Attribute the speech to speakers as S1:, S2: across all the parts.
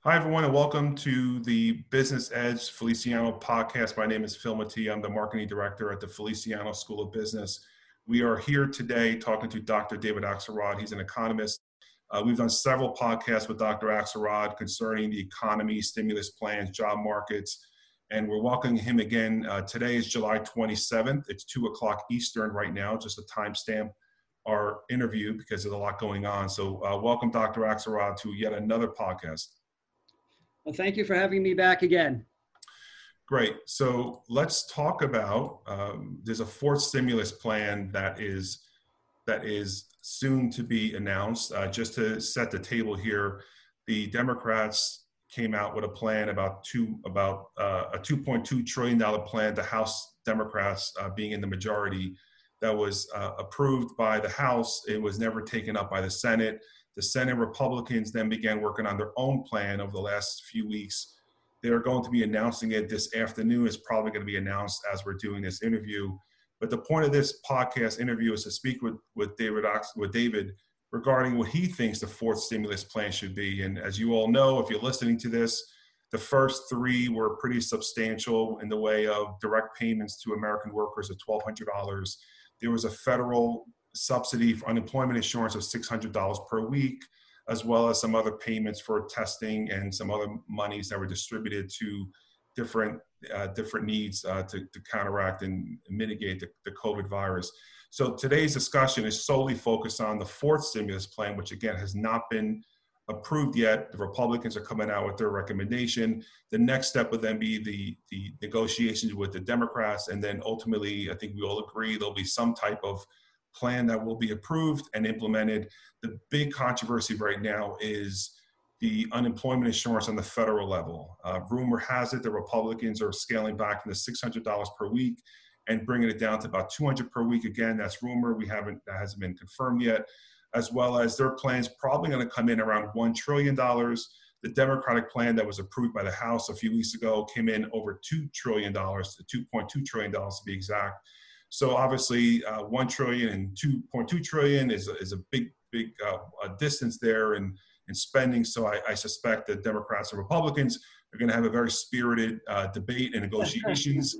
S1: Hi, everyone, and welcome to the Business Edge Feliciano podcast. My name is Phil Mati. I'm the marketing director at the Feliciano School of Business. We are here today talking to Dr. David Axelrod. He's an economist. We've done several podcasts with Dr. Axelrod concerning the economy, stimulus plans, job markets, and we're welcoming him again. Today is July 27th. It's 2 o'clock Eastern right now, just a timestamp our interview because there's a lot going on. So welcome, Dr. Axelrod, to yet another podcast.
S2: Well, thank you for having me back again.
S1: Great. So let's talk about, there's a fourth stimulus plan that is soon to be announced. Just to set the table here, the Democrats came out with a plan about a $2.2 trillion plan, the House Democrats being in the majority, that was approved by the House. It was never taken up by the Senate. The Senate Republicans then began working on their own plan over the last few weeks. They're going to be announcing it this afternoon. It's probably going to be announced as we're doing this interview. But the point of this podcast interview is to speak with David regarding what he thinks the fourth stimulus plan should be. And as you all know, if you're listening to this, the first three were pretty substantial in the way of direct payments to American workers of $1,200. There was a federal subsidy for unemployment insurance of $600 per week, as well as some other payments for testing and some other monies that were distributed to different needs to counteract and mitigate the COVID virus. So today's discussion is solely focused on the fourth stimulus plan, which again has not been approved yet. The Republicans are coming out with their recommendation. The next step would then be the negotiations with the Democrats, and then ultimately, I think we all agree there'll be some type of plan that will be approved and implemented. The big controversy right now is the unemployment insurance on the federal level. Rumor has it the Republicans are scaling back from the $600 per week and bringing it down to about $200 per week. Again, that's rumor. That hasn't been confirmed yet, as well as their plans probably going to come in around $1 trillion. The Democratic plan that was approved by the House a few weeks ago came in over $2 trillion, to $2.2 trillion to be exact. So obviously, 1 trillion and 2.2 trillion is a big distance there in spending. So I suspect that Democrats and Republicans are going to have a very spirited debate and negotiations,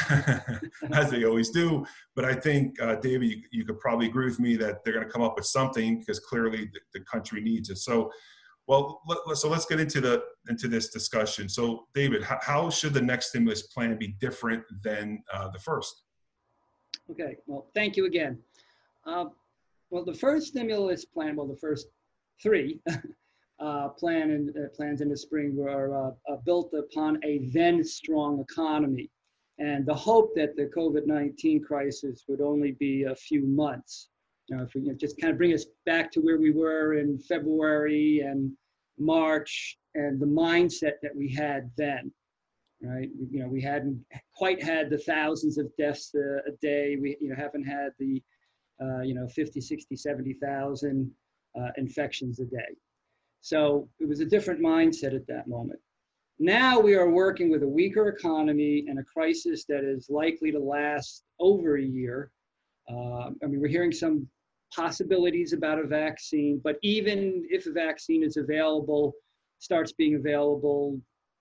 S1: as they always do. But I think, David, you could probably agree with me that they're going to come up with something because clearly the country needs it. So, well, let's get into this discussion. So, David, how should the next stimulus plan be different than the first?
S2: Okay, well, thank you again. Well, the first stimulus plan, the first three plans in the spring were built upon a then strong economy and the hope that the COVID-19 crisis would only be a few months. If we just kind of bring us back to where we were in February and March and the mindset that we had then. Right, we hadn't quite had the thousands of deaths a day. We haven't had the 50, 60, 70,000 infections a day. So it was a different mindset at that moment. Now we are working with a weaker economy and a crisis that is likely to last over a year. We're hearing some possibilities about a vaccine, but even if a vaccine is available, starts being available,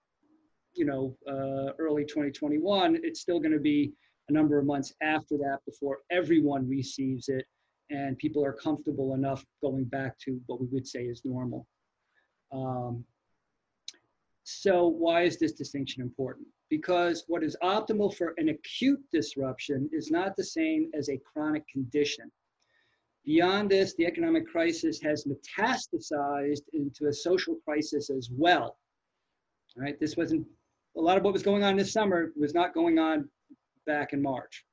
S2: early 2021, it's still going to be a number of months after that before everyone receives it and people are comfortable enough going back to what we would say is normal. So why is this distinction important? Because what is optimal for an acute disruption is not the same as a chronic condition. Beyond this, the economic crisis has metastasized into a social crisis as well. All right, this wasn't a lot of what was going on this summer was not going on back in March.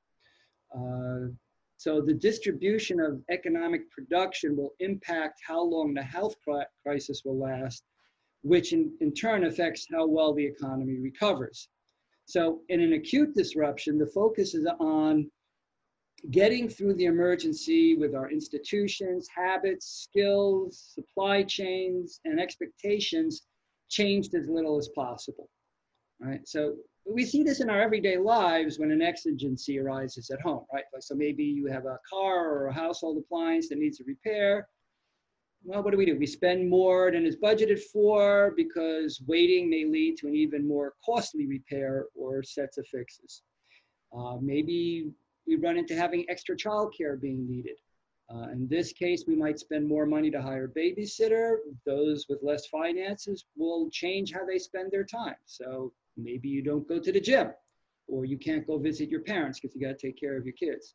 S2: So the distribution of economic production will impact how long the health crisis will last, which in turn affects how well the economy recovers. So in an acute disruption, the focus is on getting through the emergency with our institutions, habits, skills, supply chains, and expectations changed as little as possible. Right? So we see this in our everyday lives when an exigency arises at home, right? So maybe you have a car or a household appliance that needs a repair. Well, what do? We spend more than is budgeted for because waiting may lead to an even more costly repair or sets of fixes. Maybe we run into having extra childcare being needed. In this case, we might spend more money to hire a babysitter. Those with less finances will change how they spend their time. So maybe you don't go to the gym, or you can't go visit your parents because you got to take care of your kids.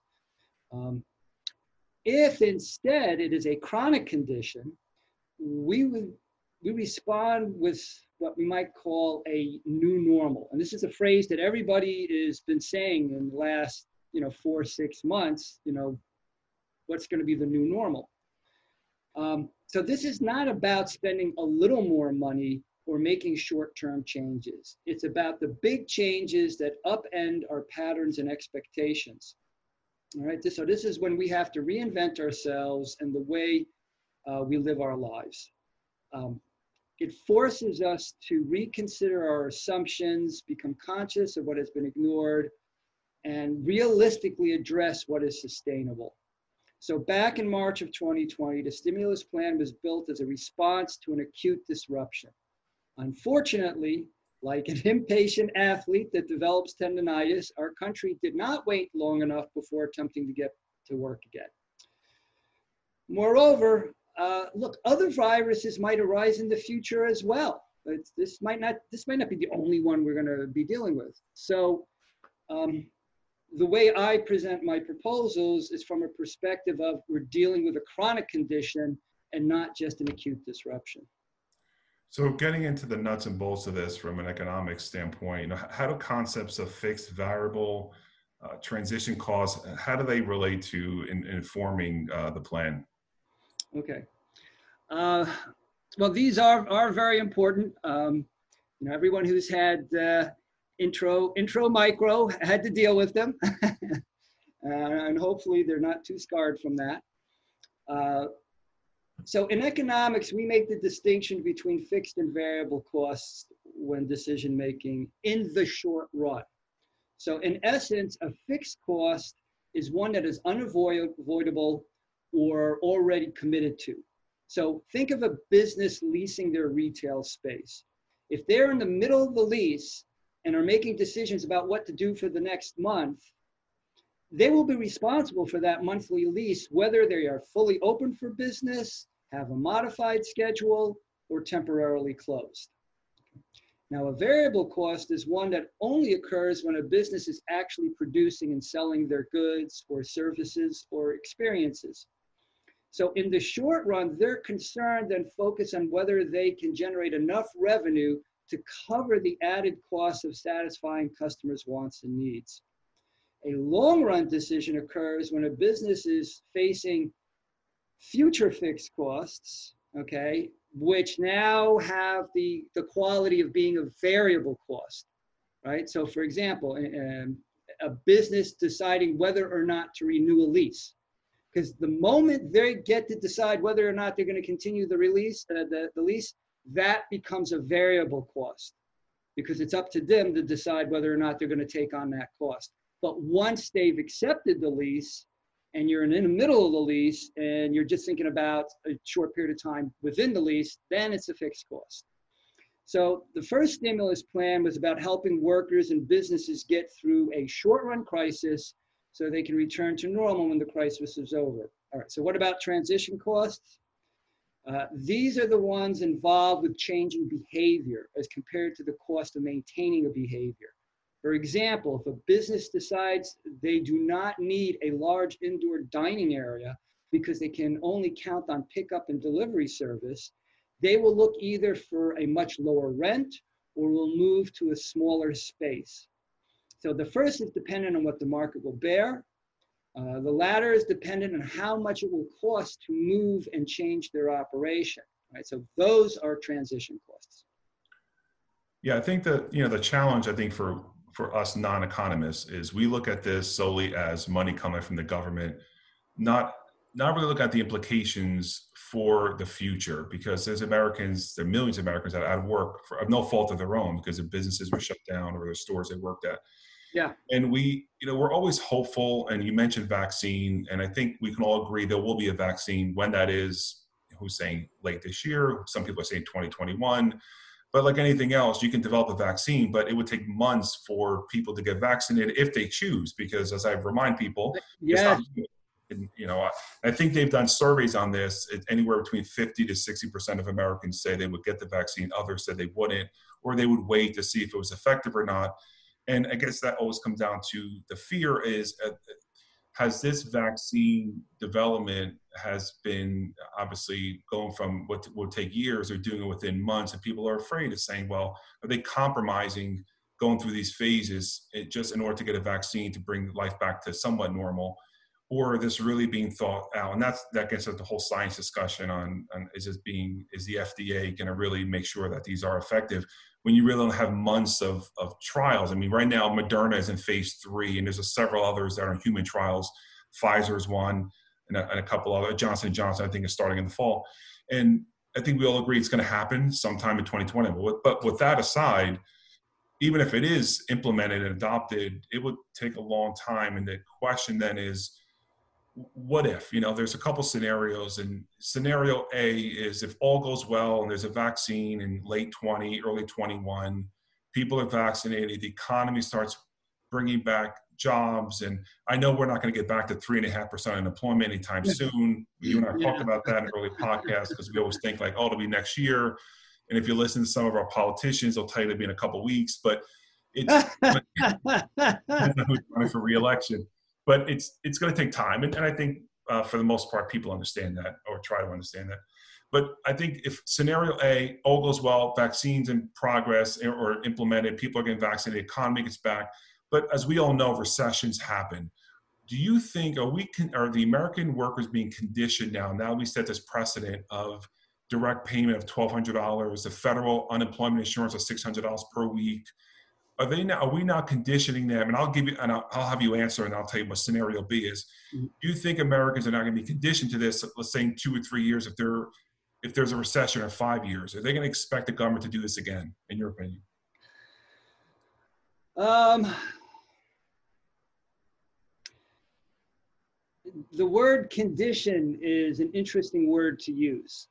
S2: If instead it is a chronic condition, we respond with what we might call a new normal. And this is a phrase that everybody has been saying in the last 4 or 6 months, what's going to be the new normal. So this is not about spending a little more money or making short-term changes. It's about the big changes that upend our patterns and expectations. All right, so this is when we have to reinvent ourselves and the way we live our lives. It forces us to reconsider our assumptions, become conscious of what has been ignored, and realistically address what is sustainable. So back in March of 2020, the stimulus plan was built as a response to an acute disruption. Unfortunately, like an impatient athlete that develops tendonitis, our country did not wait long enough before attempting to get to work again. Moreover, look, other viruses might arise in the future as well. This might not be the only one we're going to be dealing with. So the way I present my proposals is from a perspective of we're dealing with a chronic condition and not just an acute disruption.
S1: So getting into the nuts and bolts of this from an economic standpoint, how do concepts of fixed, variable, transition costs, how do they relate to informing the plan?
S2: Okay. Well, these are very important. Everyone who's had intro, micro had to deal with them. And hopefully they're not too scarred from that. So in economics, we make the distinction between fixed and variable costs when decision making in the short run. So in essence, a fixed cost is one that is unavoidable or already committed to. So think of a business leasing their retail space. If they're in the middle of the lease and are making decisions about what to do for the next month, they will be responsible for that monthly lease, whether they are fully open for business, have a modified schedule, or temporarily closed. Now, a variable cost is one that only occurs when a business is actually producing and selling their goods or services or experiences. So in the short run, they're concerned and focused on whether they can generate enough revenue to cover the added cost of satisfying customers' wants and needs. A long-run decision occurs when a business is facing future fixed costs, okay, which now have the quality of being a variable cost, right? So for example, a business deciding whether or not to renew a lease, because the moment they get to decide whether or not they're going to continue the lease, that becomes a variable cost because it's up to them to decide whether or not they're going to take on that cost. But once they've accepted the lease and you're in the middle of the lease and you're just thinking about a short period of time within the lease, then it's a fixed cost. So the first stimulus plan was about helping workers and businesses get through a short-run crisis so they can return to normal when the crisis is over. All right, so what about transition costs? These are the ones involved with changing behavior as compared to the cost of maintaining a behavior. For example, if a business decides they do not need a large indoor dining area because they can only count on pickup and delivery service, they will look either for a much lower rent or will move to a smaller space. So the first is dependent on what the market will bear. The latter is dependent on how much it will cost to move and change their operation, right? So those are transition costs.
S1: Yeah, I think that, the challenge, I think, for us non-economists is we look at this solely as money coming from the government, not really look at the implications for the future, because there's Americans, there are millions of Americans that are out of work of no fault of their own because the businesses were shut down or the stores they worked at.
S2: Yeah.
S1: And we're always hopeful, and you mentioned vaccine, and I think we can all agree there will be a vaccine. When that is, who's saying late this year. Some people are saying 2021. But like anything else, you can develop a vaccine, but it would take months for people to get vaccinated if they choose. Because as I remind people, it's not.
S2: Yes.
S1: And, I think they've done surveys on this. Anywhere between 50 to 60% of Americans say they would get the vaccine. Others said they wouldn't, or they would wait to see if it was effective or not. And I guess that always comes down to the fear is, has this vaccine development has been obviously going from what will take years or doing it within months, and people are afraid of saying, well, are they compromising going through these phases just in order to get a vaccine to bring life back to somewhat normal? Or this really being thought out? And that gets at the whole science discussion on is the FDA going to really make sure that these are effective when you really don't have months of trials? I mean, right now Moderna is in phase 3, and there's several others that are in human trials. Pfizer's one, and a couple other. Johnson & Johnson, I think, is starting in the fall. And I think we all agree it's going to happen sometime in 2020. But with that aside, even if it is implemented and adopted, it would take a long time. And the question then is, what if, there's a couple scenarios, and scenario A is if all goes well and there's a vaccine in late 20, early 21, people are vaccinated, the economy starts bringing back jobs. And I know we're not going to get back to 3.5% unemployment anytime soon. You and I talked about that in early podcasts, because we always think like, oh, it'll be next year. And if you listen to some of our politicians, they'll tell you it'll be in a couple of weeks, but it's who's running for re-election. But it's going to take time. And I think for the most part, people understand that, or try to understand that. But I think if scenario A, all goes well, vaccines in progress or implemented, people are getting vaccinated, the economy gets back. But as we all know, recessions happen. Do you think, are the American workers being conditioned now we set this precedent of direct payment of $1,200, the federal unemployment insurance of $600 per week? Are we now conditioning them? And I'll have you answer, and I'll tell you what scenario B is. Do you think Americans are not going to be conditioned to this, let's say in 2 or 3 years, if there's a recession, or 5 years? Are they going to expect the government to do this again, in your opinion?
S2: The word condition is an interesting word to use.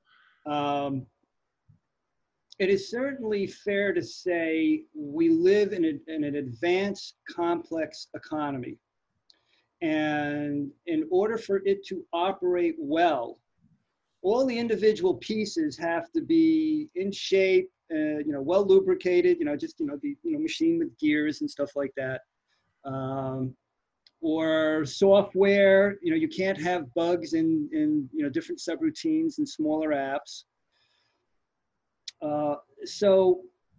S2: It is certainly fair to say we live in an advanced, complex economy. And in order for it to operate well, all the individual pieces have to be in shape, well lubricated, the machine with gears and stuff like that. Or software, you can't have bugs in different subroutines and smaller apps. So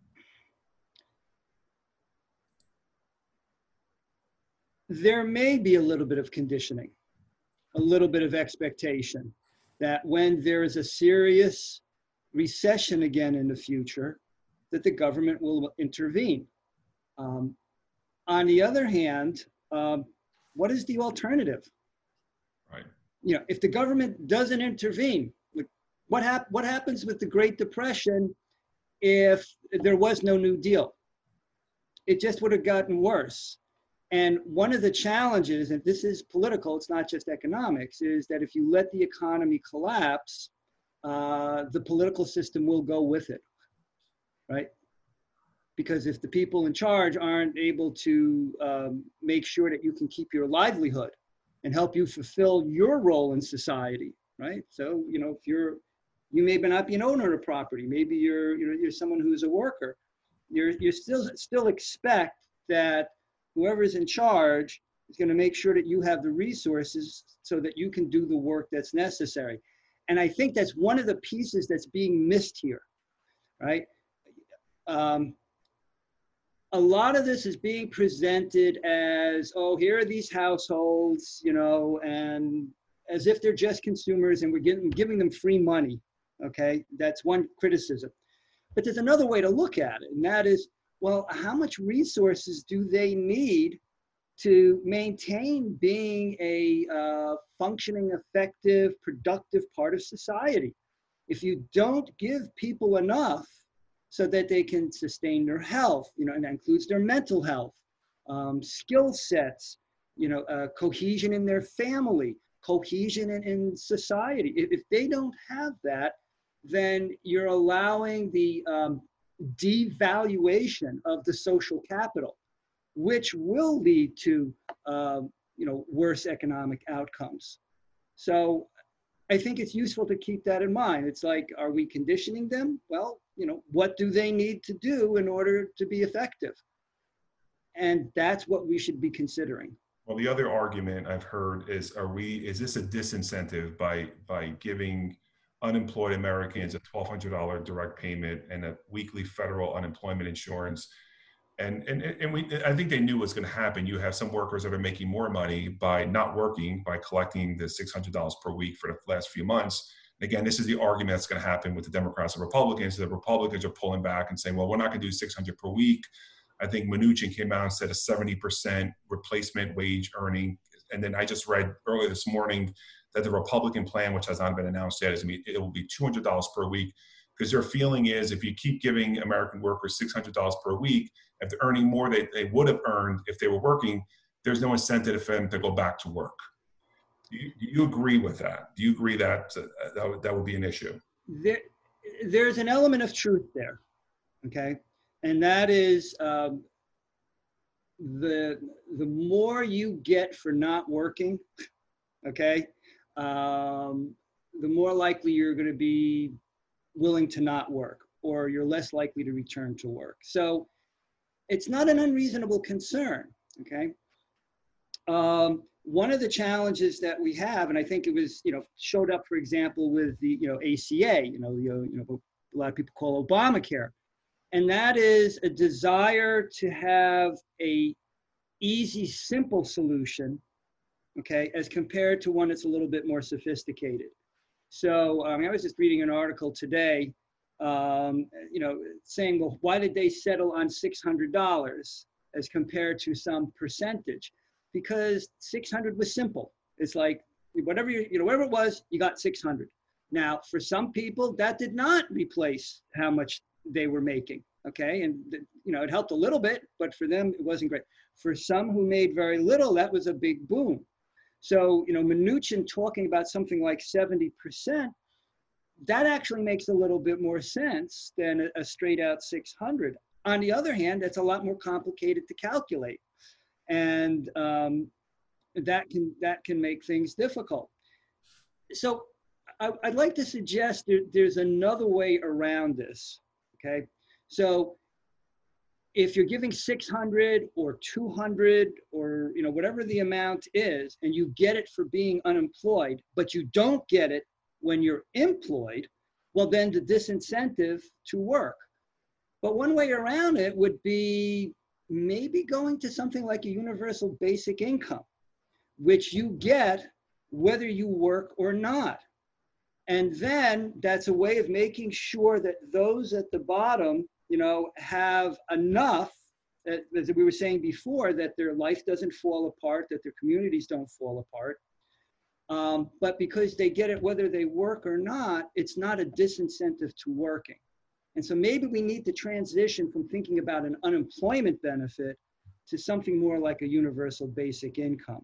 S2: there may be a little bit of conditioning, a little bit of expectation that when there is a serious recession again in the future, that the government will intervene. On the other hand, what is the alternative?
S1: Right.
S2: If the government doesn't intervene, what happens with the Great Depression if there was no New Deal? It just would have gotten worse. And one of the challenges, and this is political, it's not just economics, is that if you let the economy collapse, the political system will go with it, right? Because if the people in charge aren't able to make sure that you can keep your livelihood and help you fulfill your role in society, right? So, if you may not be an owner of property, maybe you're someone who's a worker, you still expect that whoever's in charge is going to make sure that you have the resources so that you can do the work that's necessary. And I think that's one of the pieces that's being missed here, right? A lot of this is being presented as, oh, here are these households, and as if they're just consumers and we're giving them free money, okay? That's one criticism. But there's another way to look at it, and that is, well, how much resources do they need to maintain being a functioning, effective, productive part of society? If you don't give people enough so that they can sustain their health, and that includes their mental health, skill sets, cohesion in their family, cohesion in society. If they don't have that, then you're allowing the devaluation of the social capital, which will lead to worse economic outcomes. So I think it's useful to keep that in mind. It's like, are we conditioning them? Well, what do they need to do in order to be effective? And that's what we should be considering.
S1: Well, the other argument I've heard is, is this a disincentive by giving unemployed Americans a $1,200 direct payment and a weekly federal unemployment insurance? And I think they knew what's going to happen. You have some workers that are making more money by not working, by collecting the $600 per week for the last few months. Again, this is the argument that's going to happen with the Democrats and Republicans. The Republicans are pulling back and saying, well, we're not going to do $600 per week. I think Mnuchin came out and said a 70% replacement wage earning. And then I just read earlier this morning that the Republican plan, which has not been announced yet, it will be $200 per week, because their feeling is if you keep giving American workers $600 per week, if they're earning more they would have earned if they were working, there's no incentive for them to go back to work. Do you agree with that? Do you agree that that would be an issue?
S2: There's an element of truth there, okay? And that is the more you get for not working, okay, the more likely you're going to be willing to not work, or you're less likely to return to work. So it's not an unreasonable concern, okay? One of the challenges that we have, and I think it was, showed up, for example, with the, ACA, a lot of people call Obamacare, and that is a desire to have a easy, simple solution, okay, as compared to one that's a little bit more sophisticated. So I was just reading an article today, saying, well, why did they settle on $600 as compared to some percentage? Because 600 was simple. It's like whatever whatever it was, you got 600. Now, for some people, that did not replace how much they were making. Okay, and it helped a little bit, but for them it wasn't great. For some who made very little, that was a big boom. So Mnuchin talking about something like 70%, that actually makes a little bit more sense than a straight out 600. On the other hand, that's a lot more complicated to calculate. And that can make things difficult. So I'd like to suggest there's another way around this, okay? So if you're giving 600 or 200 or whatever the amount is, and you get it for being unemployed, but you don't get it when you're employed, well, then the disincentive to work. But one way around it would be maybe going to something like a universal basic income, which you get whether you work or not. And then that's a way of making sure that those at the bottom, have enough, as we were saying before, that their life doesn't fall apart, that their communities don't fall apart. But because they get it whether they work or not, it's not a disincentive to working. And so maybe we need to transition from thinking about an unemployment benefit to something more like a universal basic income.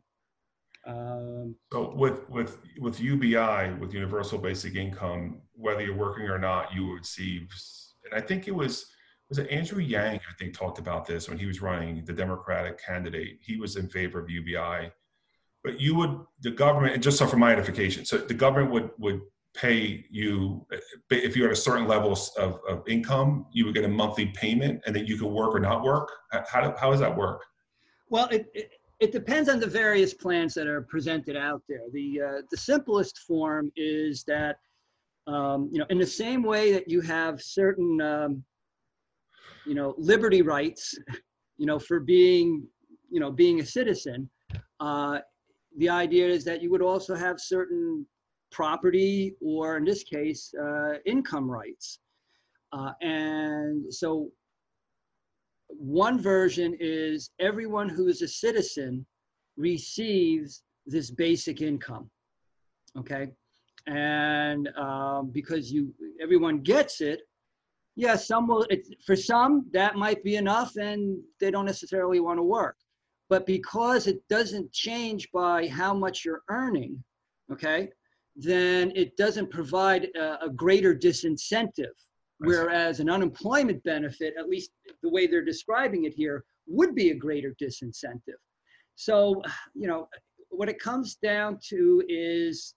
S1: So with UBI, with universal basic income, whether you're working or not, you would receive, and I think was it Andrew Yang, I think, talked about this when he was running, the Democratic candidate. He was in favor of UBI. But the government, and just so for my edification, so the government would pay you, if you're at a certain level of income, you would get a monthly payment, and then you could work or not work. How does that work?
S2: Well, it depends on the various plans that are presented out there. The simplest form is that, in the same way that you have certain, liberty rights, for being a citizen, the idea is that you would also have certain property, or in this case, income rights. And so one version is everyone who is a citizen receives this basic income, okay? And because everyone gets it, yeah, for some, that might be enough and they don't necessarily want to work. But because it doesn't change by how much you're earning, okay, then it doesn't provide a greater disincentive. Whereas an unemployment benefit, at least the way they're describing it here, would be a greater disincentive. So, you know, what it comes down to is,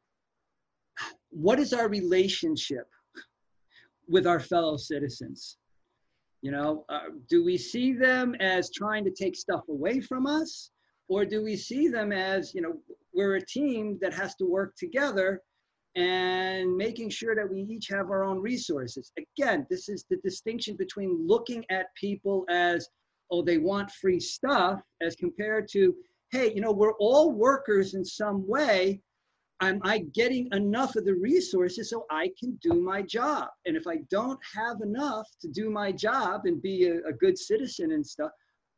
S2: what is our relationship with our fellow citizens? You know, do we see them as trying to take stuff away from us? Or do we see them as, you know, we're a team that has to work together and making sure that we each have our own resources? Again, this is the distinction between looking at people as, oh, they want free stuff, as compared to, hey, you know, we're all workers in some way. Am I getting enough of the resources so I can do my job? And if I don't have enough to do my job and be a good citizen and stuff,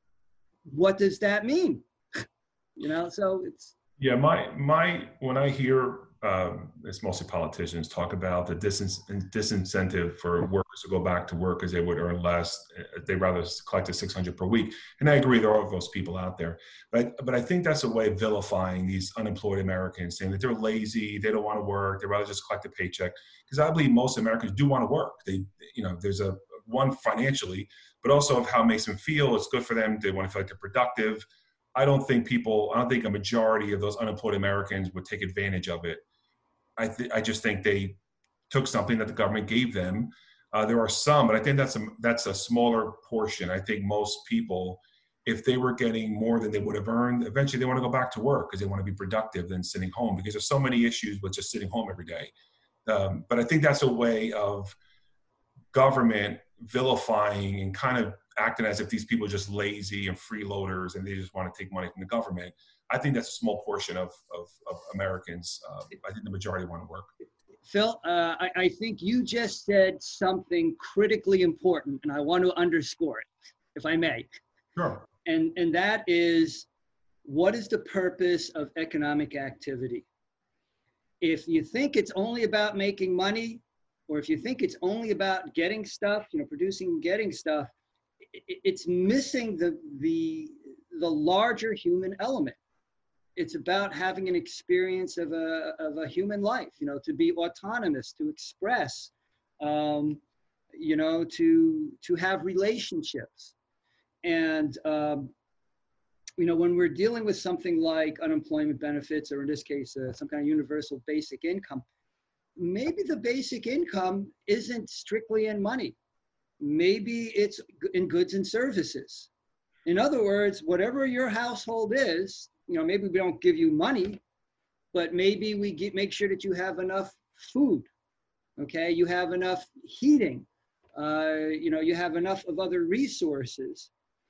S2: what does that mean? You know, so it's.
S1: Yeah, when I hear, it's mostly politicians talk about the disincentive for workers to go back to work because they would earn less. They'd rather collect the $600 per week. And I agree, there are those people out there. But I think that's a way of vilifying these unemployed Americans, saying that they're lazy, they don't want to work, they'd rather just collect a paycheck. Because I believe most Americans do want to work. They, you know, there's a one financially, but also of how it makes them feel. It's good for them. They want to feel like they're productive. I don't think a majority of those unemployed Americans would take advantage of it. I just think they took something that the government gave them. There are some, but I think that's a smaller portion. I think most people, if they were getting more than they would have earned, eventually they want to go back to work because they want to be productive than sitting home, because there's so many issues with just sitting home every day. But I think that's a way of government vilifying and kind of acting as if these people are just lazy and freeloaders and they just want to take money from the government. I think that's a small portion of Americans. I think the majority want to work.
S2: Phil, I think you just said something critically important, and I want to underscore it, if I may.
S1: Sure.
S2: And that is, what is the purpose of economic activity? If you think it's only about making money, or if you think it's only about getting stuff, you know, producing and getting stuff, it's missing the larger human element. It's about having an experience of a human life, you know, to be autonomous, to express, you know, to have relationships. And, you know, when we're dealing with something like unemployment benefits, or in this case, some kind of universal basic income, maybe the basic income isn't strictly in money. Maybe it's in goods and services. In other words, whatever your household is, you know, maybe we don't give you money, but maybe we make sure that you have enough food, okay? You have enough heating, you know, you have enough of other resources.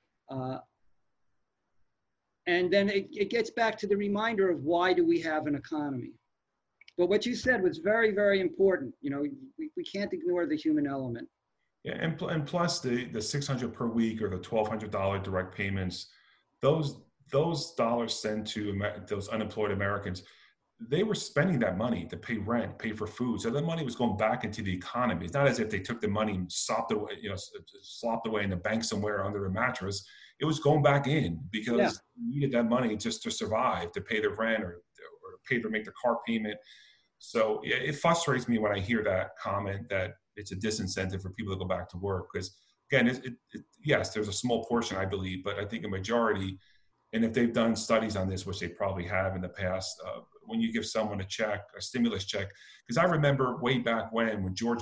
S2: And then it gets back to the reminder of, why do we have an economy? But what you said was very, very important. You know, we can't ignore the human element.
S1: Yeah, and plus the $600 per week or the $1,200 direct payments, those dollars sent to those unemployed Americans, they were spending that money to pay rent, pay for food. So that money was going back into the economy. It's not as if they took the money and slopped away in the bank somewhere under a mattress. It was going back in because they needed that money just to survive, to pay their rent or make their car payment. So it frustrates me when I hear that comment that it's a disincentive for people to go back to work. Because again, yes, there's a small portion, I believe, but I think a majority, and if they've done studies on this, which they probably have in the past, when you give someone a check, a stimulus check, because I remember way back when George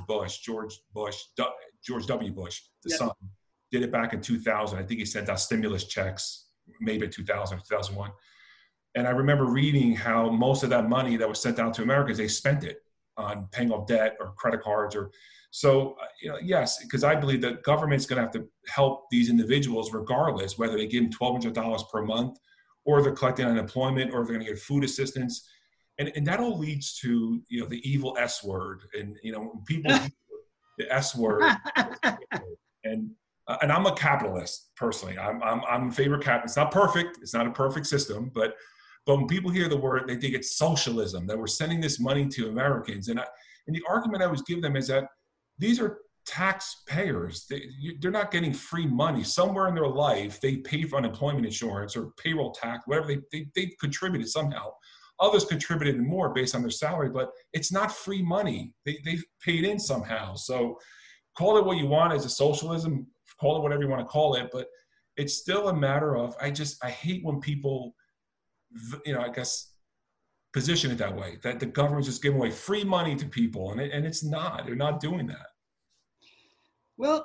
S1: W. Bush, the son, did it back in 2000. I think he sent out stimulus checks, maybe 2000, 2001. And I remember reading how most of that money that was sent out to Americans, they spent it on paying off debt or credit cards. So, you know, yes, because I believe that government's going to have to help these individuals regardless, whether they give them $1,200 per month, or they're collecting unemployment, or if they're going to get food assistance. And that all leads to, you know, the evil S word. And, you know, people use the S word. And I'm a capitalist personally. I'm in favor of capital. It's not perfect. It's not a perfect system, but when people hear the word, they think it's socialism, that we're sending this money to Americans. And the argument I always give them is that these are taxpayers. They're not getting free money. Somewhere in their life, they pay for unemployment insurance or payroll tax, whatever they contributed somehow. Others contributed more based on their salary, but it's not free money. They've paid in somehow. So call it what you want as a socialism, call it whatever you want to call it, but it's still a matter of, I hate when people, I guess, position it that way, that the government's just giving away free money to people, and it's not. They're not doing that.
S2: Well,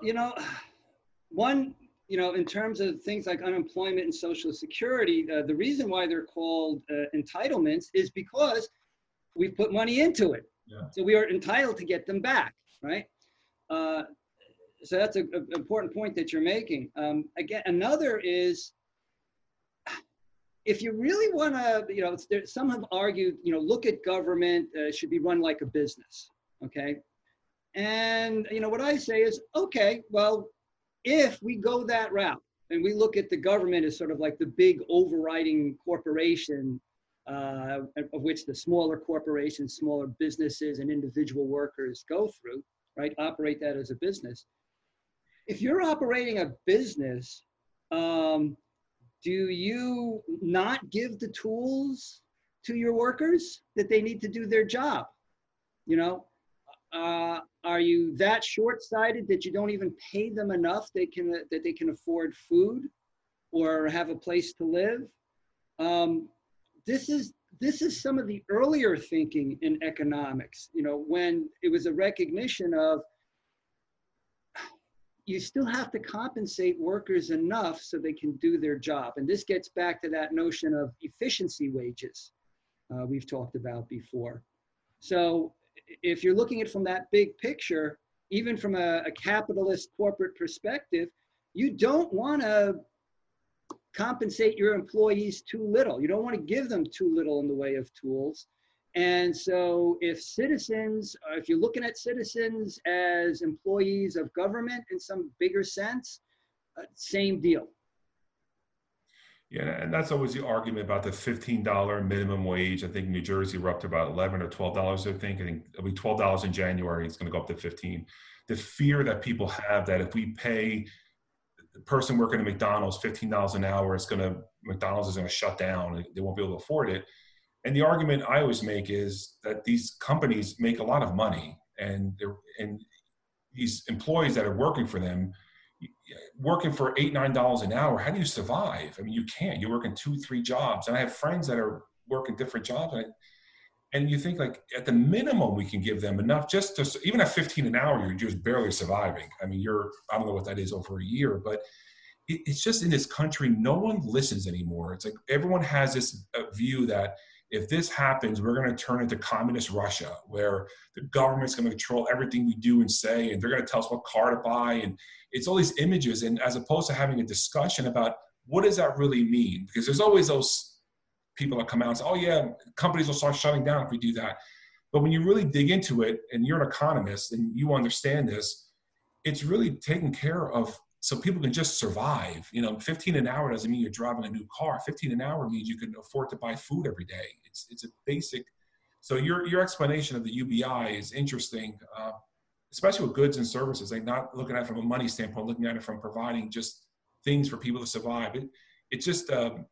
S2: in terms of things like unemployment and Social Security, the reason why they're called entitlements is because we put money into it. Yeah. So we are entitled to get them back, right? So that's an important point that you're making. Again, another is, if you really want to, some have argued, look at government should be run like a business, okay? And, what I say is, okay, well, if we go that route and we look at the government as sort of like the big overriding corporation, of which the smaller corporations, smaller businesses and individual workers go through, right, operate that as a business. If you're operating a business, do you not give the tools to your workers that they need to do their job? Are you that short-sighted that you don't even pay them enough that they can afford food or have a place to live? This is some of the earlier thinking in economics, when it was a recognition of, you still have to compensate workers enough so they can do their job. And this gets back to that notion of efficiency wages we've talked about before. So if you're looking at it from that big picture, even from a capitalist corporate perspective, you don't want to compensate your employees too little. You don't want to give them too little in the way of tools. And so if you're looking at citizens as employees of government in some bigger sense, same deal.
S1: Yeah, and that's always the argument about the $15 minimum wage. I think New Jersey, we're up to about $11 or $12, I think it'll be $12 in January. It's going to go up to $15. The fear that people have that if we pay the person working at McDonald's $15 an hour, McDonald's is going to shut down. They won't be able to afford it. And the argument I always make is that these companies make a lot of money, and these employees that are working for them, working for $8, $9 an hour, how do you survive? I mean, you can't. You're working 2-3 jobs. And I have friends that are working different jobs, and you think, like, at the minimum we can give them enough just to, even at $15 an hour, you're just barely surviving. I mean, I don't know what that is over a year, but it's just, in this country, no one listens anymore. It's like everyone has this view that if this happens, we're going to turn into communist Russia, where the government's going to control everything we do and say, and they're going to tell us what car to buy. And it's all these images. And as opposed to having a discussion about what does that really mean? Because there's always those people that come out and say, oh yeah, companies will start shutting down if we do that. But when you really dig into it, and you're an economist and you understand this, it's really taken care of so people can just survive. 15 an hour doesn't mean you're driving a new car. 15 an hour means you can afford to buy food every day. It's a basic. So your explanation of the UBI is interesting, especially with goods and services. Like, not looking at it from a money standpoint, looking at it from providing just things for people to survive. It's just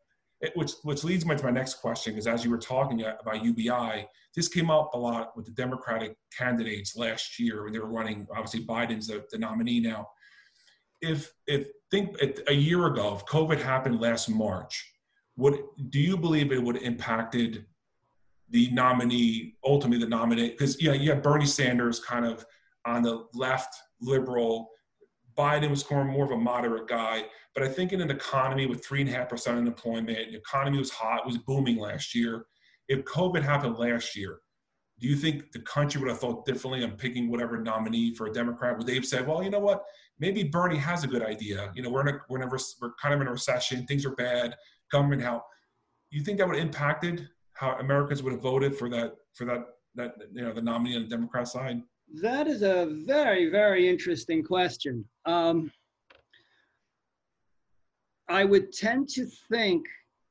S1: which leads me to my next question, because as you were talking about UBI, this came up a lot with the Democratic candidates last year when they were running. Obviously, Biden's the nominee now. If a year ago, if COVID happened last March, do you believe it would have impacted the nominee, ultimately the nominee? Because you have Bernie Sanders kind of on the left, liberal. Biden was more of a moderate guy. But I think in an economy with 3.5% unemployment, the economy was hot, it was booming last year. If COVID happened last year, do you think the country would have thought differently on picking whatever nominee for a Democrat? Would they have said, well, you know what? Maybe Bernie has a good idea. We're kind of in a recession. Things are bad. Government help. You think that would have impacted how Americans would have voted for that the nominee on the Democrat side?
S2: That is a very, very interesting question. I would tend to think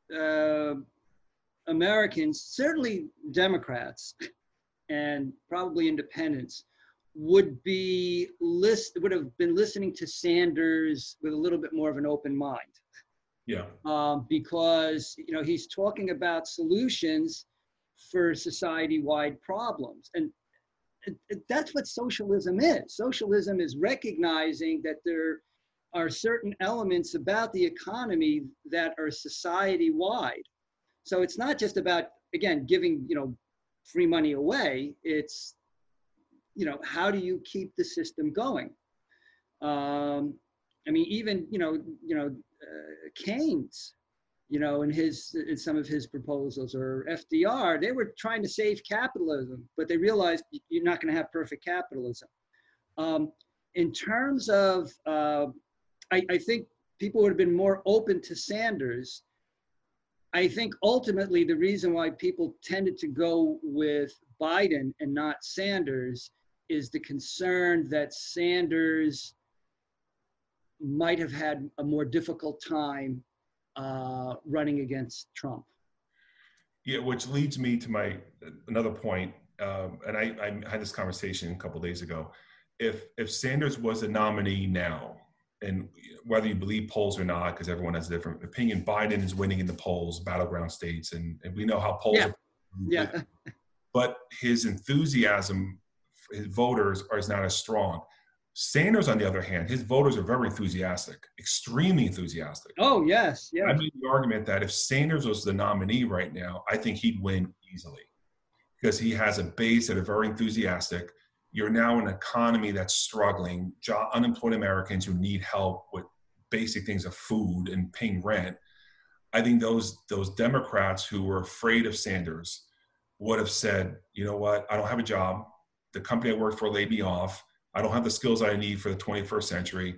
S2: Americans, certainly Democrats and probably independents, would have been listening to Sanders with a little bit more of an open mind.
S1: Yeah.
S2: Because he's talking about solutions for society-wide problems. And that's what socialism is. Socialism is recognizing that there are certain elements about the economy that are society-wide. So it's not just about, again, giving, free money away. It's, how do you keep the system going? Even, Keynes, in some of his proposals, or FDR, they were trying to save capitalism, but they realized you're not going to have perfect capitalism. In terms of, I think people would have been more open to Sanders. I think ultimately the reason why people tended to go with Biden and not Sanders is the concern that Sanders might have had a more difficult time running against Trump.
S1: Yeah, which leads me to another point, and I had this conversation a couple of days ago. If Sanders was the nominee now, and whether you believe polls or not, because everyone has a different opinion, Biden is winning in the polls, battleground states, and we know how polls are.
S2: Yeah.
S1: But his enthusiasm, his voters is not as strong. Sanders, on the other hand, his voters are very enthusiastic, extremely enthusiastic.
S2: Oh, yes, yeah.
S1: I made the argument that if Sanders was the nominee right now, I think he'd win easily because he has a base that are very enthusiastic. You're now in an economy that's struggling, unemployed Americans who need help with basic things of food and paying rent. I think those Democrats who were afraid of Sanders would have said, you know what, I don't have a job. The company I work for laid me off. I don't have the skills I need for the 21st century.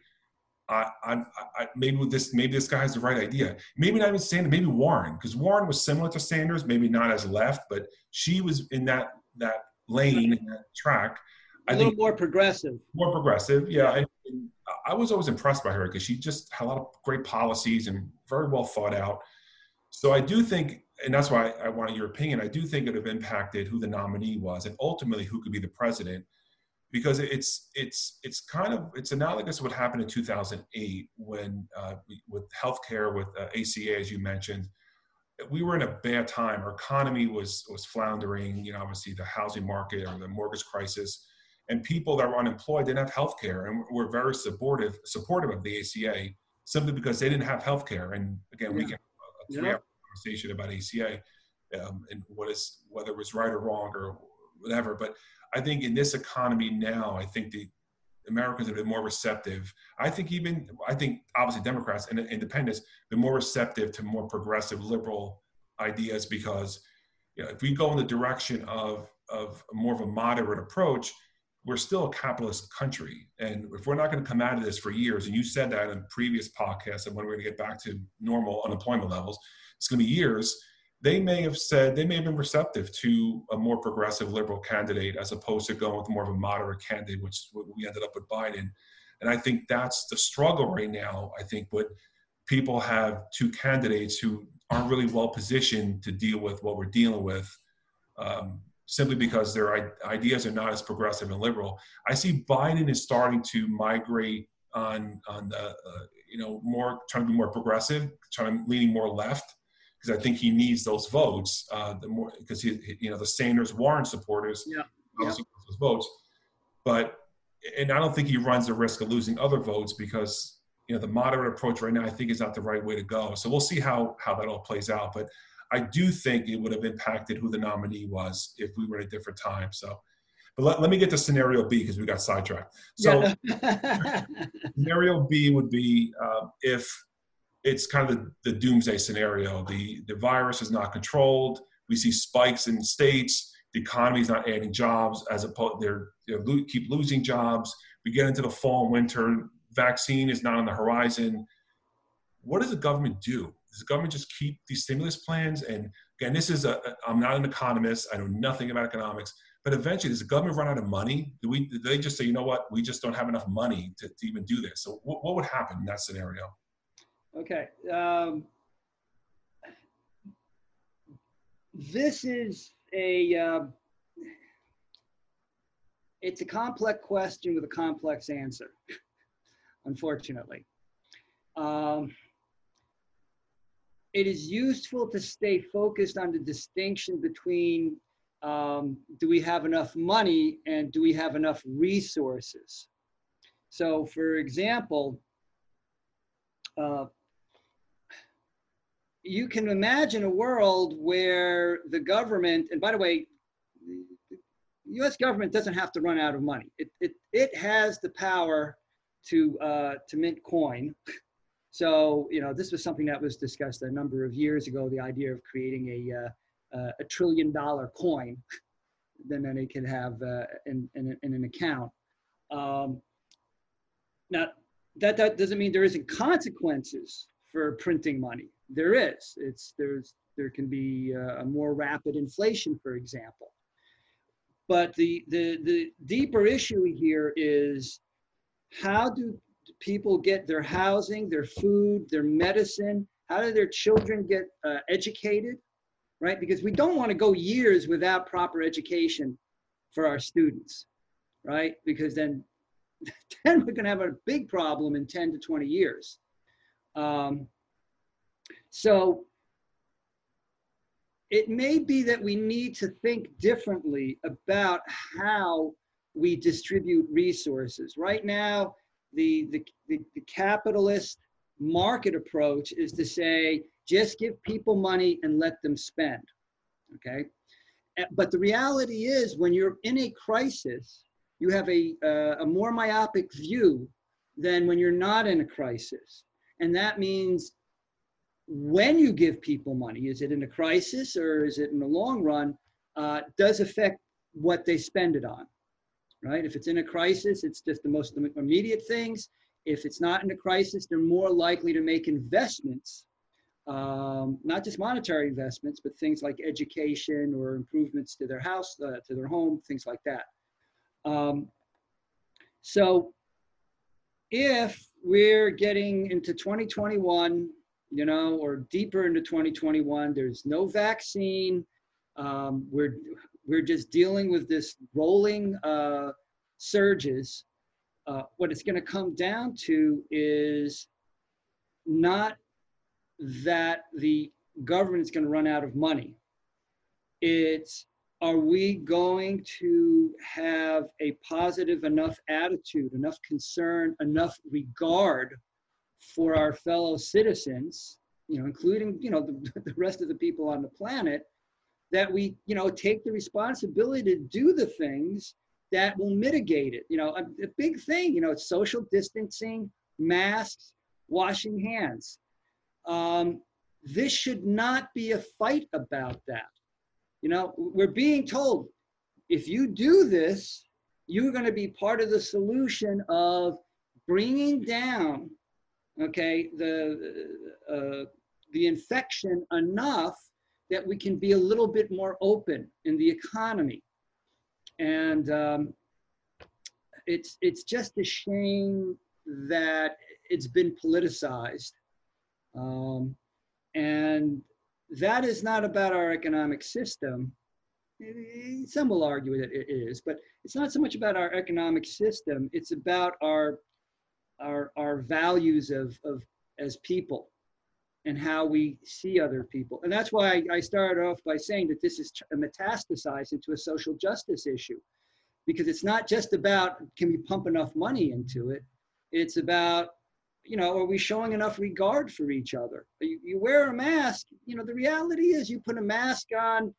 S1: Maybe this guy has the right idea. Maybe not even Sanders, maybe Warren, because Warren was similar to Sanders, maybe not as left, but she was in that lane, in that track.
S2: A little more progressive.
S1: More progressive, yeah. And I was always impressed by her because she just had a lot of great policies and very well thought out. So I do think, and that's why I wanted your opinion, I do think it would have impacted who the nominee was and ultimately who could be the president, because it's analogous to what happened in 2008 when with healthcare, with ACA, as you mentioned. We were in a bad time. Our economy was floundering, obviously the housing market or the mortgage crisis. And people that were unemployed didn't have health care and were very supportive of the ACA simply because they didn't have health care. And again, we can have a 3-hour conversation about ACA and whether it was right or wrong or whatever. But I think in this economy now, I think the Americans have been more receptive. I think obviously Democrats and independents have been more receptive to more progressive liberal ideas because if we go in the direction of more of a moderate approach, we're still a capitalist country. And if we're not going to come out of this for years, and you said that in previous podcasts, and when we're going to get back to normal unemployment levels, it's going to be years, they may have been receptive to a more progressive liberal candidate as opposed to going with more of a moderate candidate, which we ended up with Biden. And I think that's the struggle right now. I think what people have two candidates who aren't really well positioned to deal with what we're dealing with, simply because their ideas are not as progressive and liberal. I see Biden is starting to migrate on the, more trying to be more progressive, leaning more left, because I think he needs those votes. Because the Sanders Warren supporters obviously want those votes, and I don't think he runs the risk of losing other votes because the moderate approach right now I think is not the right way to go. So we'll see how that all plays out, but I do think it would have impacted who the nominee was if we were at a different time. So, but let me get to scenario B because we got sidetracked. So scenario B would be if it's kind of the doomsday scenario. The virus is not controlled. We see spikes in states. The economy is not adding jobs as opposed they keep losing jobs. We get into the fall and winter. Vaccine is not on the horizon. What does the government do? Does the government just keep these stimulus plans? And again, I'm not an economist. I know nothing about economics. But eventually, does the government run out of money? Do they just say, you know what, we just don't have enough money to even do this? So what would happen in that scenario?
S2: Okay. This is it's a complex question with a complex answer, unfortunately. it is useful to stay focused on the distinction between do we have enough money and do we have enough resources? So for example, you can imagine a world where the government, and by the way, the US government doesn't have to run out of money. It has the power to mint coin. So, you know, this was something that was discussed a number of years ago, the idea of creating a $1 trillion coin, then they could have in an account. Now, that doesn't mean there isn't consequences for printing money. There is. There can be a more rapid inflation, for example. But the deeper issue here is, how do people get their housing, their food, their medicine? How do their children get educated, right? Because we don't want to go years without proper education for our students, right? Because then we're going to have a big problem in 10 to 20 years. So it may be that we need to think differently about how we distribute resources. Right now, the capitalist market approach is to say, just give people money and let them spend, okay? But the reality is, when you're in a crisis, you have a more myopic view than when you're not in a crisis. And that means when you give people money, is it in a crisis or is it in the long run, does affect what they spend it on, right? If it's in a crisis, it's just the most immediate things. If it's not in a crisis, they're more likely to make investments, not just monetary investments, but things like education or improvements to their house, to their home, things like that. So if we're getting into 2021, you know, or deeper into 2021, there's no vaccine. We're just dealing with this rolling surges. What it's going to come down to is not that the government is going to run out of money. It's, are we going to have a positive enough attitude, enough concern, enough regard for our fellow citizens, you know, including, you know, the rest of the people on the planet, that we, you know, take the responsibility to do the things that will mitigate it. You know, a big thing, you know, it's social distancing, masks, washing hands. This should not be a fight about that. You know, we're being told, if you do this, you're going to be part of the solution of bringing down, okay, the infection enough that we can be a little bit more open in the economy. And it's just a shame that it's been politicized. And that is not about our economic system. Some will argue that it is, but it's not so much about our economic system. It's about our values of as people and how we see other people. And that's why I started off by saying that this is metastasized into a social justice issue, because it's not just about, can we pump enough money into it? It's about, you know, are we showing enough regard for each other? You wear a mask, you know, the reality is you put a mask on,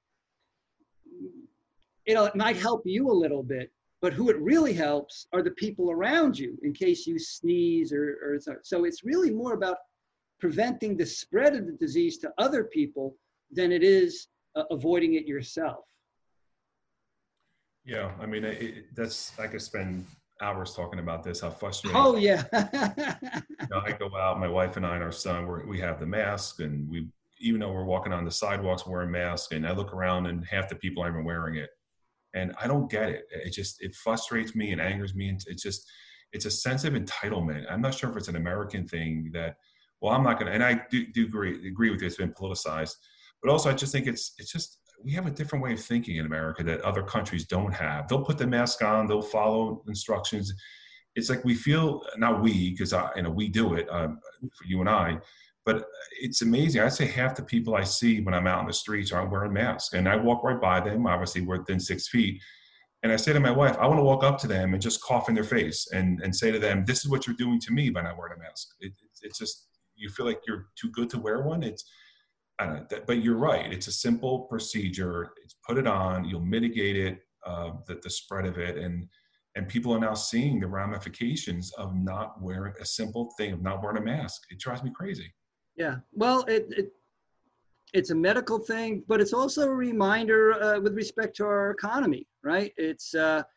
S2: you know, it might help you a little bit, but who it really helps are the people around you in case you sneeze or so it's really more about preventing the spread of the disease to other people than it is avoiding it yourself.
S1: Yeah, I mean, I could spend hours talking about this, how frustrating.
S2: Oh, yeah.
S1: You know, I go out, my wife and I and our son, we have the mask, and we, even though we're walking on the sidewalks wearing masks, and I look around and half the people aren't even wearing it. And I don't get it. It frustrates me and angers me. And it's a sense of entitlement. I'm not sure if it's an American thing that, well, I'm not going to, and I do agree with you, it's been politicized, but also I just think it's just, we have a different way of thinking in America that other countries don't have. They'll put the mask on, they'll follow instructions. It's like we feel, not we, because we do it, for you and I, But it's amazing. I'd say half the people I see when I'm out in the streets aren't wearing masks. And I walk right by them. Obviously, we're within 6 feet. And I say to my wife, I want to walk up to them and just cough in their face and say to them, this is what you're doing to me by not wearing a mask. It's just, you feel like you're too good to wear one. I don't know, but you're right. It's a simple procedure. It's put it on, you'll mitigate it, the spread of it. And people are now seeing the ramifications of not wearing a simple thing, of not wearing a mask. It drives me crazy.
S2: Yeah, well, it's a medical thing, but it's also a reminder with respect to our economy, right? It's,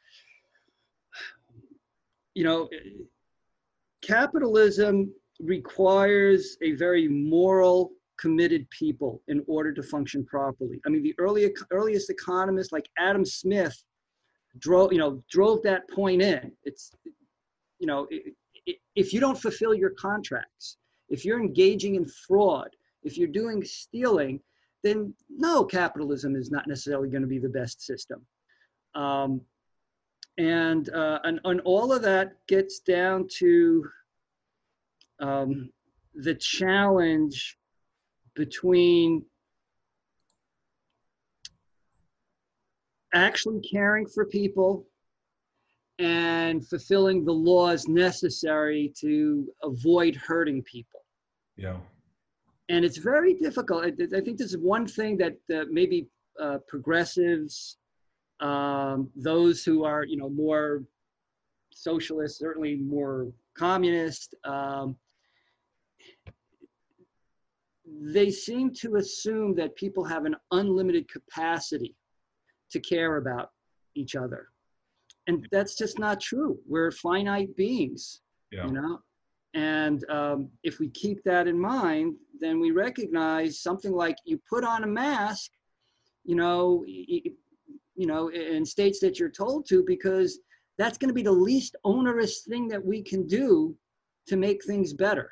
S2: capitalism requires a very moral, committed people in order to function properly. I mean, the earliest economists like Adam Smith drove that point in. It's, if you don't fulfill your contracts, if you're engaging in fraud, if you're doing stealing, then no, capitalism is not necessarily going to be the best system. And all of that gets down to the challenge between actually caring for people and fulfilling the laws necessary to avoid hurting people.
S1: Yeah.
S2: And it's very difficult. I think this is one thing that maybe progressives, those who are, more socialist, certainly more communist, they seem to assume that people have an unlimited capacity to care about each other. And that's just not true. We're finite beings, And if we keep that in mind, then we recognize something like you put on a mask, in states that you're told to, because that's going to be the least onerous thing that we can do to make things better.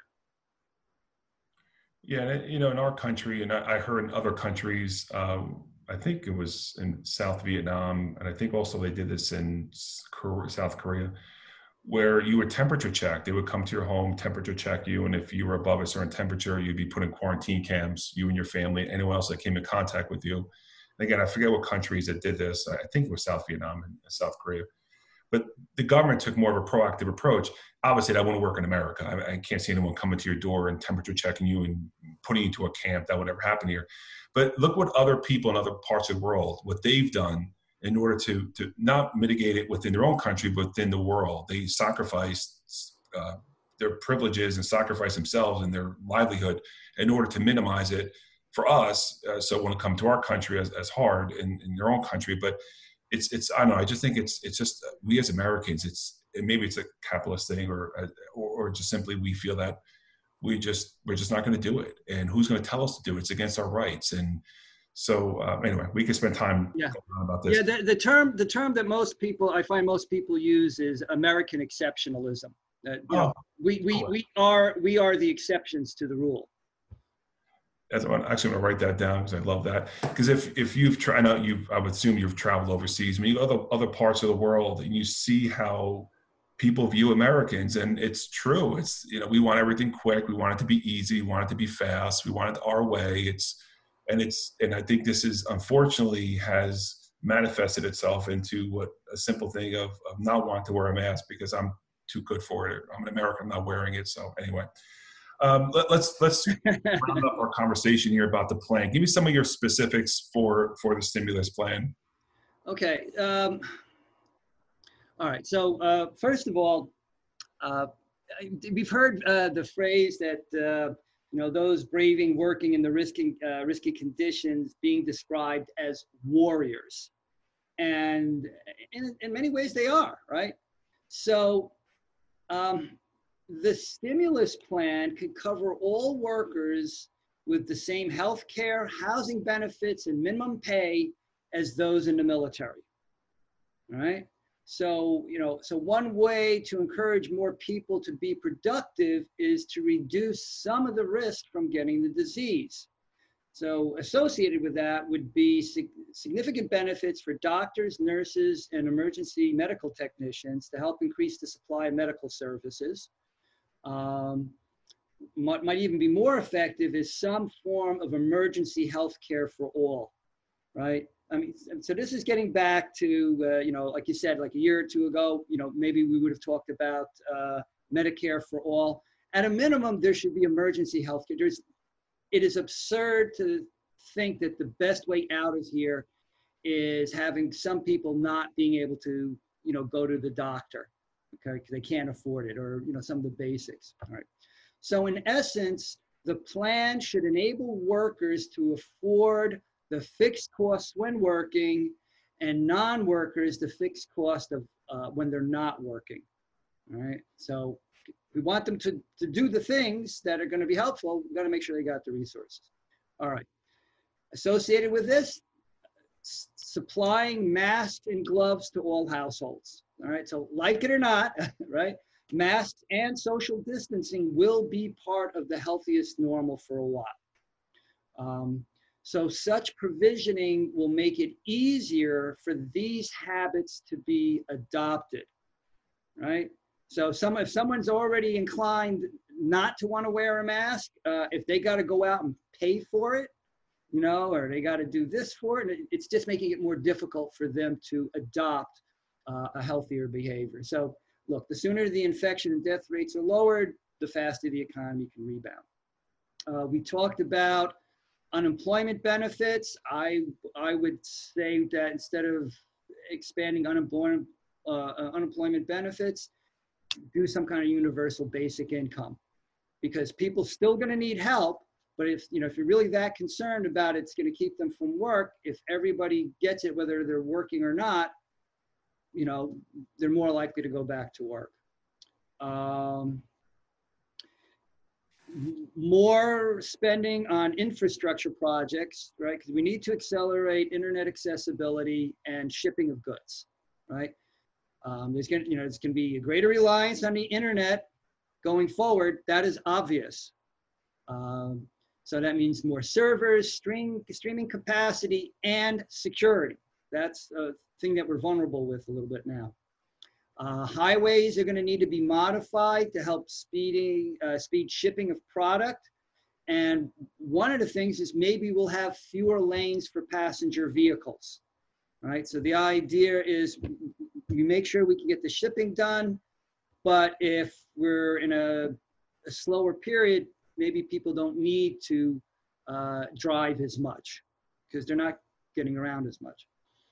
S1: Yeah, in our country, and I heard in other countries, I think it was in South Vietnam, and I think also they did this in South Korea, where you would temperature check. They would come to your home, temperature check you, and if you were above a certain temperature, you'd be put in quarantine camps, you and your family, anyone else that came in contact with you. And again, I forget what countries that did this. I think it was South Vietnam and South Korea. But the government took more of a proactive approach. Obviously, that wouldn't work in America. I can't see anyone coming to your door and temperature checking you and putting you into a camp. That would never happen here. But look what other people in other parts of the world, what they've done in order to not mitigate it within their own country, but within the world. They sacrificed their privileges and sacrificed themselves and their livelihood in order to minimize it for us. So it won't come to our country as hard in their own country. But it's I don't know. I just think it's just we as Americans. Maybe it's a capitalist thing, or just simply we feel that we're just not going to do it. And who's going to tell us to do it? It's against our rights. And so anyway, we could spend time going on about this.
S2: Yeah, the term that I find most people use is American exceptionalism. We are the exceptions to the rule.
S1: I'm actually going to write that down because I love that. Because if you've tried, I would assume you've traveled overseas. I mean, you go to other parts of the world and you see how people view Americans, and it's true. It's we want everything quick. We want it to be easy. We want it to be fast. We want it our way. And I think this is unfortunately has manifested itself into what a simple thing of not wanting to wear a mask because I'm too good for it. I'm an American. I'm not wearing it. So anyway. Let's round up our conversation here about the plan. Give me some of your specifics for the stimulus plan.
S2: Okay. All right. So first of all, we've heard the phrase that those braving, working in the risky conditions being described as warriors, and in many ways they are, right? So. The stimulus plan could cover all workers with the same health care, housing benefits, and minimum pay as those in the military. All right. So, so one way to encourage more people to be productive is to reduce some of the risk from getting the disease. So associated with that would be significant benefits for doctors, nurses, and emergency medical technicians to help increase the supply of medical services. might even be more effective is some form of emergency health care for all, right? I mean, so this is getting back to, like you said, like a year or two ago, maybe we would have talked about Medicare for all. At a minimum, there should be emergency health care. It is absurd to think that the best way out of here is having some people not being able to, go to the doctor, okay, because they can't afford it, or, some of the basics, all right? So in essence, the plan should enable workers to afford the fixed costs when working, and non-workers the fixed cost of when they're not working, all right? So we want them to do the things that are gonna be helpful. We've gotta make sure they got the resources. All right, associated with this, supplying masks and gloves to all households, all right? So like it or not, right? Masks and social distancing will be part of the healthiest normal for a while. So such provisioning will make it easier for these habits to be adopted, right? So if someone's already inclined not to want to wear a mask, if they got to go out and pay for it, or they got to do this for it, it's just making it more difficult for them to adopt a healthier behavior. So look, the sooner the infection and death rates are lowered, the faster the economy can rebound. We talked about unemployment benefits. I would say that instead of expanding unemployment benefits, do some kind of universal basic income, because people still going to need help. But if you're really that concerned about it's going to keep them from work, if everybody gets it, whether they're working or not, they're more likely to go back to work. More spending on infrastructure projects, right? Because we need to accelerate internet accessibility and shipping of goods, right? There's going to be a greater reliance on the internet going forward. That is obvious. So that means more servers, streaming capacity, and security. That's a thing that we're vulnerable with a little bit now. Highways are going to need to be modified to help speed shipping of product. And one of the things is maybe we'll have fewer lanes for passenger vehicles. All right, so the idea is we make sure we can get the shipping done, but if we're in a slower period, maybe people don't need to drive as much because they're not getting around as much.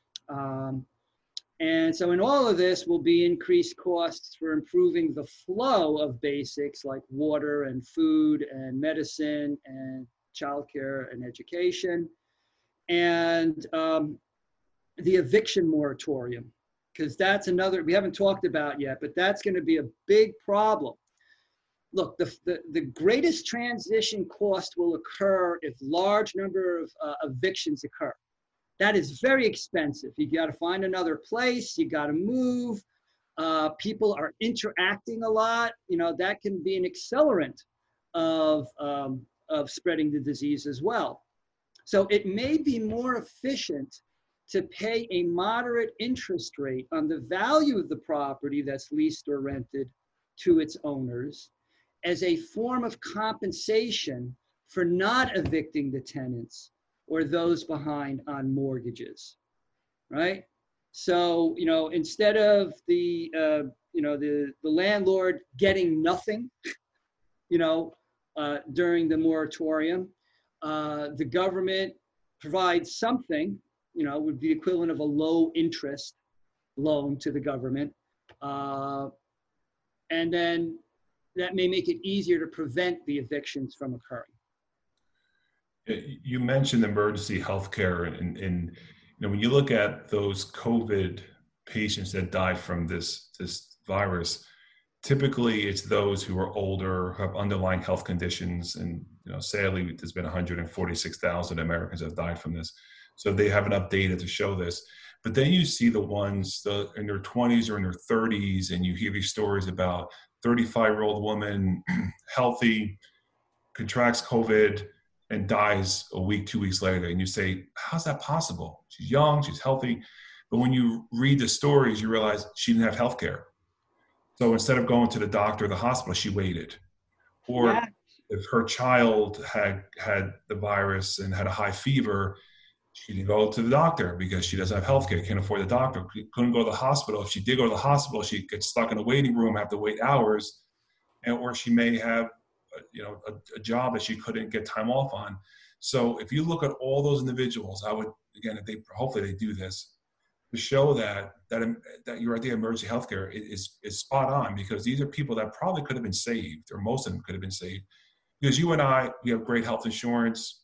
S2: And so in all of this will be increased costs for improving the flow of basics like water and food and medicine and childcare and education. And the eviction moratorium, because that's another, we haven't talked about yet, but that's going to be a big problem. Look, the greatest transition cost will occur if large number of evictions occur. That is very expensive. You got to find another place. You got to move. People are interacting a lot. That can be an accelerant of spreading the disease as well. So it may be more efficient to pay a moderate interest rate on the value of the property that's leased or rented to its owners as a form of compensation for not evicting the tenants or those behind on mortgages, right? So, instead of the landlord getting nothing, during the moratorium, the government provides something, would be the equivalent of a low interest loan to the government. And then that may make it easier to prevent the evictions from occurring.
S1: You mentioned emergency healthcare, and when you look at those COVID patients that died from this virus, typically it's those who are older, who have underlying health conditions, and sadly, there's been 146,000 Americans that have died from this. So they have enough data to show this. But then you see the ones in their 20s or in their 30s, and you hear these stories about 35-year-old woman, healthy, contracts COVID, and dies a week, 2 weeks later. And you say, how's that possible? She's young, she's healthy. But when you read the stories, you realize she didn't have health care. So instead of going to the doctor or the hospital, she waited. Or if her child had the virus and had a high fever, she didn't go to the doctor because she doesn't have health care, can't afford the doctor, couldn't go to the hospital. If she did go to the hospital, she'd get stuck in a waiting room, have to wait hours, and or she may have a job that she couldn't get time off on. So if you look at all those individuals, I would, again, if they, hopefully they do this, to show that your idea of emergency healthcare is spot on, because these are people that probably could have been saved, or most of them could have been saved. Because you and I, we have great health insurance.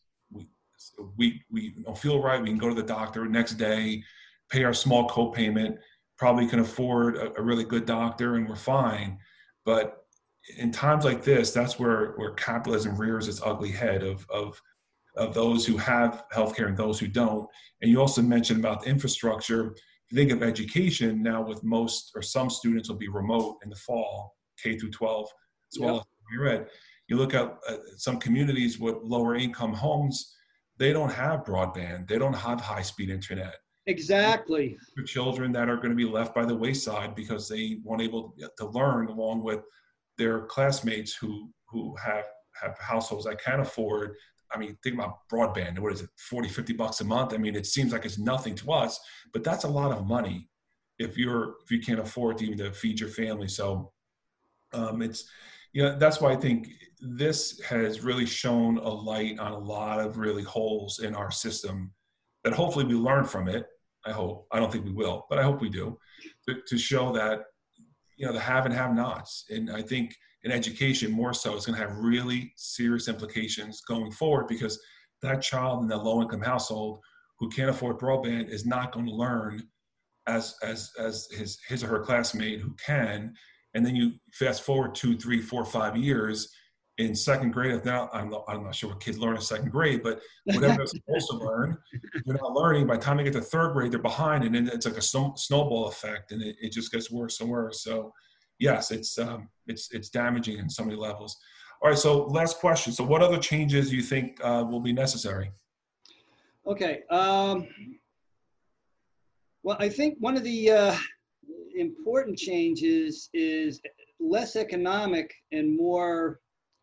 S1: We don't feel right, we can go to the doctor next day, pay our small co-payment, probably can afford a really good doctor, and we're fine. But in times like this, that's where capitalism rears its ugly head of those who have healthcare and those who don't. And you also mentioned about the infrastructure. If you think of education now, with most or some students will be remote in the fall, K through 12, as well as higher ed. You look at some communities with lower income homes, they don't have broadband, they don't have high-speed internet.
S2: Exactly.
S1: For children that are going to be left by the wayside because they weren't able to learn along with their classmates who have households that can afford. I mean, think about broadband. What is it, 40, 50 bucks a month? I mean, it seems like it's nothing to us, but that's a lot of money if you can't afford to even feed your family. So it's, that's why I think this has really shown a light on a lot of really holes in our system that hopefully we learn from it. I hope. I don't think we will, but I hope we do, to show that, the have and have nots. And I think in education more so, it's going to have really serious implications going forward, because that child in the low income household who can't afford broadband is not going to learn as his or her classmate who can. And then you fast forward 2, 3, 4, 5 years in second grade. I'm not sure what kids learn in second grade, but whatever they're supposed to learn, they're not learning. By the time they get to third grade, they're behind, and then it's like a snowball effect, and it just gets worse and worse. So, yes, it's damaging in so many levels. All right. So, last question. So, what other changes do you think will be necessary?
S2: Okay. Well, I think one of the important changes is less economic and more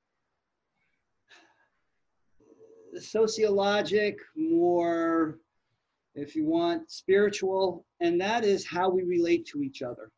S2: sociologic, more, if you want, spiritual, and that is how we relate to each other.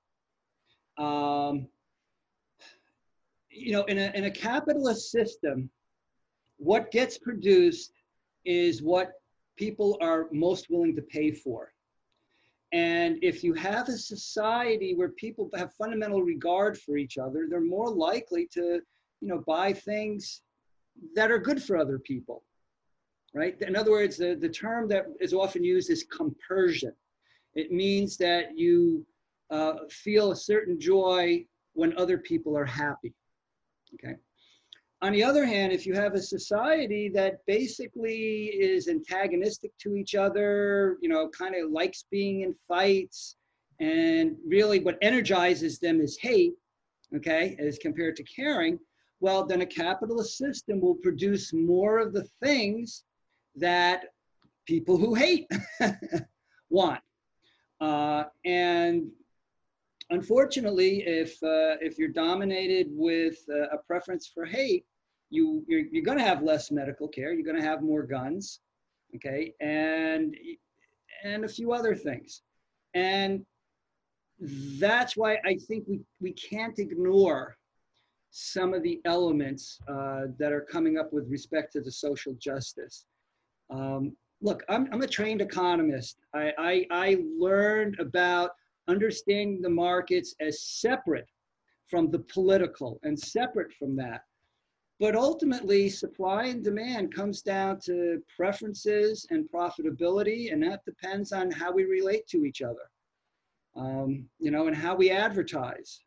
S2: In a capitalist system, what gets produced is what people are most willing to pay for. And if you have a society where people have fundamental regard for each other, they're more likely to, buy things that are good for other people, right? In other words, the term that is often used is compersion. It means that you feel a certain joy when other people are happy, okay? On the other hand, if you have a society that basically is antagonistic to each other, kind of likes being in fights, and really what energizes them is hate, okay, as compared to caring, well, then a capitalist system will produce more of the things that people who hate want. And unfortunately, if you're dominated with a preference for hate, you're going to have less medical care. You're going to have more guns, okay, and a few other things. And that's why I think we can't ignore some of the elements that are coming up with respect to the social justice. Look, I'm a trained economist. I learned about understanding the markets as separate from the political and separate from that. But ultimately, supply and demand comes down to preferences and profitability, and that depends on how we relate to each other, and how we advertise.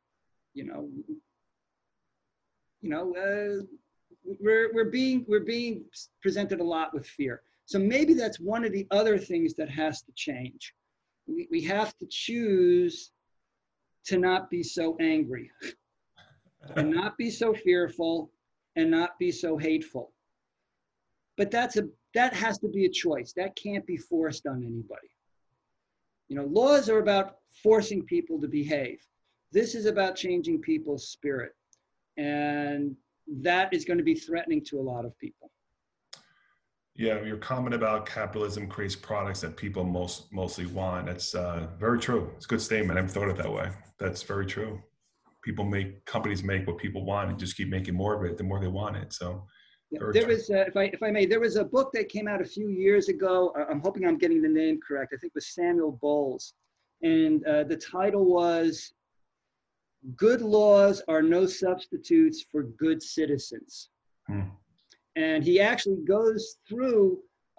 S2: We're being presented a lot with fear. So maybe that's one of the other things that has to change. We have to choose to not be so angry and not be so fearful and not be so hateful. But that has to be a choice. That can't be forced on anybody. Laws are about forcing people to behave. This is about changing people's spirit. And that is going to be threatening to a lot of people.
S1: Yeah, your comment about capitalism creates products that people mostly want. That's very true. It's a good statement. I haven't thought of it that way. That's very true. Companies make what people want and just keep making more of it the more they want it. So
S2: there was, if I may, there was a book that came out a few years ago. I'm hoping I'm getting the name correct. I think it was Samuel Bowles. And the title was "Good Laws Are No Substitutes for Good Citizens." And he actually goes through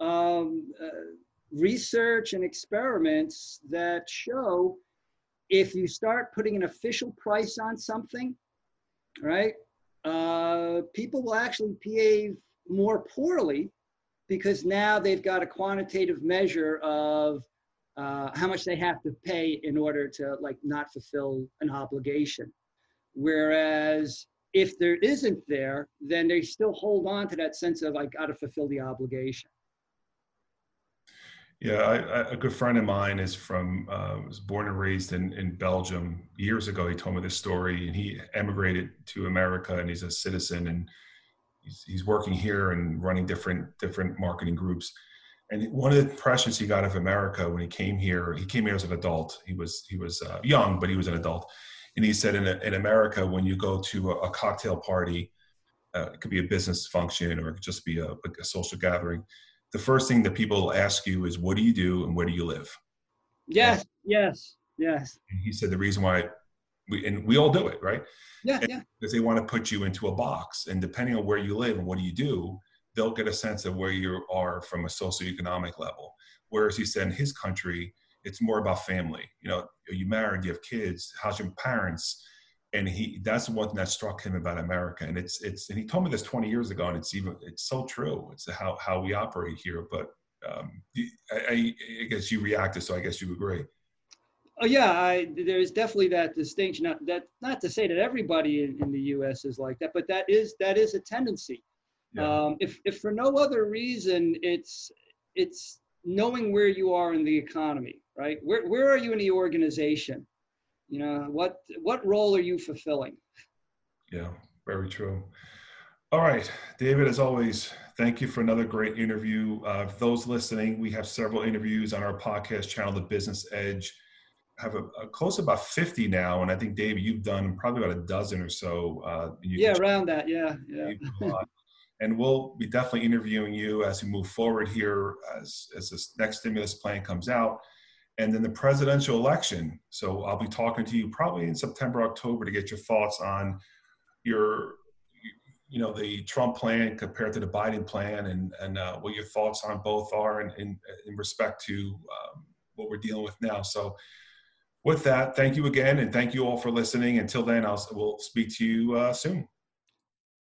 S2: research and experiments that show if you start putting an official price on something, right, people will actually behave more poorly because now they've got a quantitative measure of how much they have to pay in order to like not fulfill an obligation. Whereas if there isn't there, then they still hold on to that sense of I got to fulfill the obligation.
S1: Yeah, a good friend of mine is was born and raised in Belgium. Years ago, he told me this story, and he emigrated to America, and he's a citizen, and he's working here and running different marketing groups. And one of the impressions he got of America when he came here as an adult. He was young, but he was an adult. And he said in America, when you go to a cocktail party, it could be a business function or it could just be a social gathering. The first thing that people ask you is, what do you do and where do you live?
S2: Yes. And
S1: he said the reason why we all do it, right?
S2: Yeah.
S1: Because they want to put you into a box. And depending on where you live and what do you do, they'll get a sense of where you are from a socioeconomic level. Whereas he said in his country, it's more about family. You know, are you married? Do you have kids? How's your parents? And that's the one thing that struck him about America. And and he told me this 20 years ago, and it's so true. It's how we operate here. But I guess you reacted, so I guess you agree.
S2: Oh yeah, there's definitely that distinction. Not to say that everybody in the U.S. is like that, but that is a tendency. Yeah. If for no other reason, it's knowing where you are in the economy, right? Where are you in the organization? You know, what role are you fulfilling?
S1: Yeah, very true. All right, David, as always, thank you for another great interview. For those listening, we have several interviews on our podcast channel, The Business Edge. I have a close to about 50 now, and I think, David, you've done probably about a dozen or so.
S2: Around that, yeah.
S1: And we'll be definitely interviewing you as we move forward here as this next stimulus plan comes out. And then the presidential election. So I'll be talking to you probably in September, October to get your thoughts on the Trump plan compared to the Biden plan and what your thoughts on both are in respect to what we're dealing with now. So with that, thank you again. And thank you all for listening. Until then, we'll speak to you soon.